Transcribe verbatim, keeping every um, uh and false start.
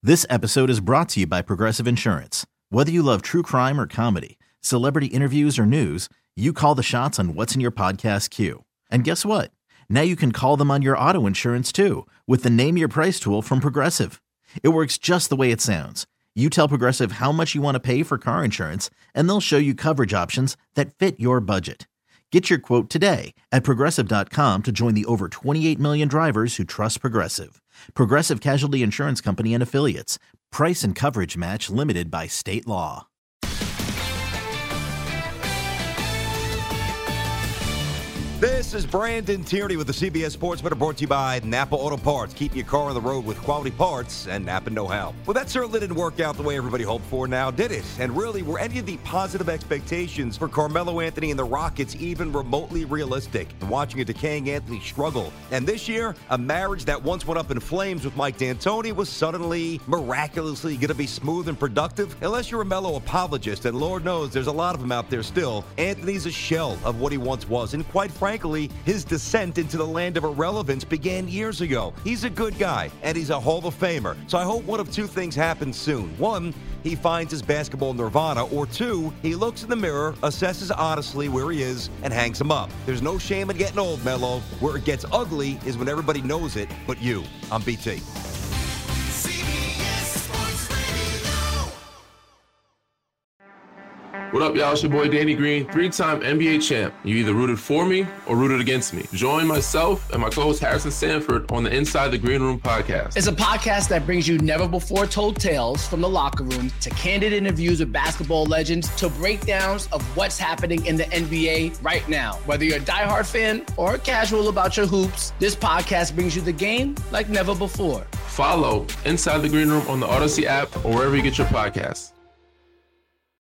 This episode is brought to you by Progressive Insurance. Whether you love true crime or comedy, celebrity interviews or news, you call the shots on what's in your podcast queue. And guess what? Now you can call them on your auto insurance too with the Name Your Price tool from Progressive. It works just the way it sounds. You tell Progressive how much you want to pay for car insurance, and they'll show you coverage options that fit your budget. Get your quote today at Progressive dot com to join the over twenty-eight million drivers who trust Progressive. Progressive Casualty Insurance Company and Affiliates. Price and coverage match limited by state law. This is Brandon Tierney with the C B S Sports Better, brought to you by Napa Auto Parts. Keep your car on the road with quality parts and Napa know-how. Well, that certainly didn't work out the way everybody hoped for now, did it? And really, were any of the positive expectations for Carmelo Anthony and the Rockets even remotely realistic? And watching a decaying Anthony struggle. And this year, a marriage that once went up in flames with Mike D'Antoni was suddenly, miraculously going to be smooth and productive? Unless you're a Melo apologist, and Lord knows there's a lot of them out there still, Anthony's a shell of what he once was, and quite frankly, Frankly, his descent into the land of irrelevance began years ago. He's a good guy, and he's a Hall of Famer. So I hope one of two things happens soon. One, he finds his basketball nirvana, or two, he looks in the mirror, assesses honestly where he is, and hangs him up. There's no shame in getting old, Melo. Where it gets ugly is when everybody knows it but you. I'm B T. What up, y'all? It's your boy Danny Green, three-time N B A champ. You either rooted for me or rooted against me. Join myself and my co-host Harrison Sanford on the Inside the Green Room podcast. It's a podcast that brings you never-before-told tales from the locker room to candid interviews with basketball legends to breakdowns of what's happening in the N B A right now. Whether you're a diehard fan or casual about your hoops, this podcast brings you the game like never before. Follow Inside the Green Room on the Odyssey app or wherever you get your podcasts.